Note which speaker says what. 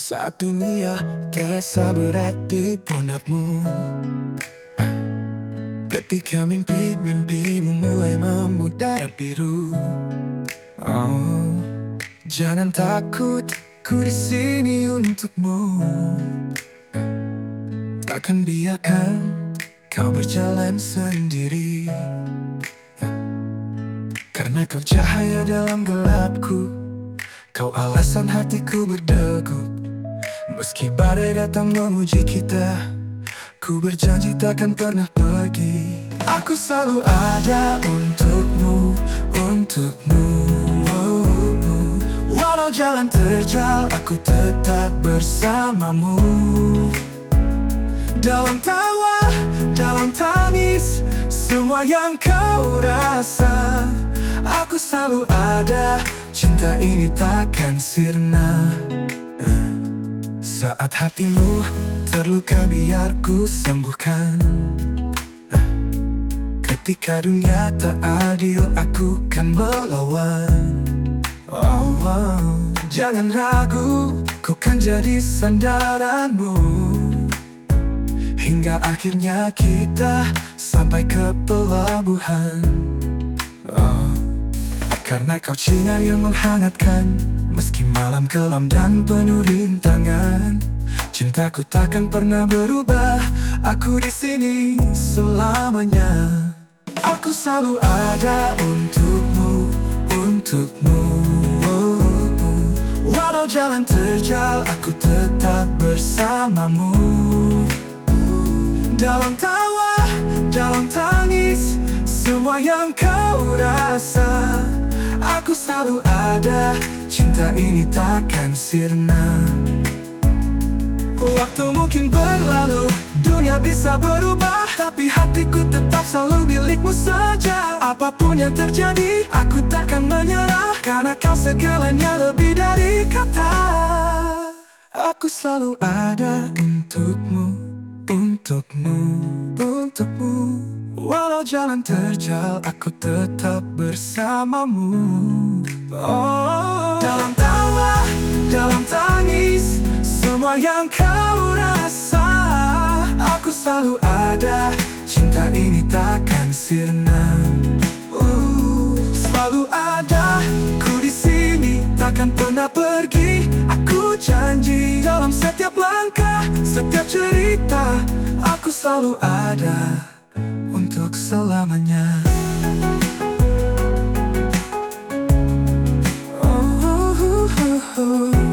Speaker 1: Saat dunia terasa berat di pundakmu, ketika mimpi-mimpimu mulai memudar biru. Oh, jangan takut, ku di sini untukmu. Takkan biarkan kau berjalan sendiri, karena kau cahaya dalam gelapku. Kau alasan hatiku berdegup. Meski badai datang memuji kita, ku berjanji takkan pernah pergi. Aku selalu ada untukmu, untukmu. Walau jalan terjal, aku tetap bersamamu. Dalam tawa, dalam tangis, semua yang kau rasa, aku selalu ada. Cinta ini takkan sirna. Saat hatimu terluka biar ku sembuhkan. Ketika dunia tak adil, aku kan melawan. Jangan ragu, ku kan jadi sandaranmu, hingga akhirnya kita sampai ke pelabuhan. Karena kau cinta yang menghangatkan, meski malam kelam dan penuh rintangan. Cintaku takkan pernah berubah, aku di sini selamanya. Aku selalu ada untukmu, untukmu. Walau jalan terjal, aku tetap bersamamu. Dalam tawa, dalam tangis, semua yang kau rasa, aku selalu ada. Cinta ini takkan sirna. Waktu mungkin berlalu, dunia bisa berubah, tapi hatiku tetap selalu milikmu saja. Apapun yang terjadi, aku takkan menyerah, karena kau segalanya lebih dari kata. Aku selalu ada untukmu, untukmu, untukmu. Walau jalan terjal, aku tetap bersamamu. Dalam tawa, dalam tangis, semua yang kau rasa, aku selalu ada. Cinta ini takkan sirna. Selalu ada, ku di sini takkan pernah pergi. Aku janji dalam setiap langkah, setiap cerita, aku selalu ada untuk selamanya. Oh, oh, oh, oh.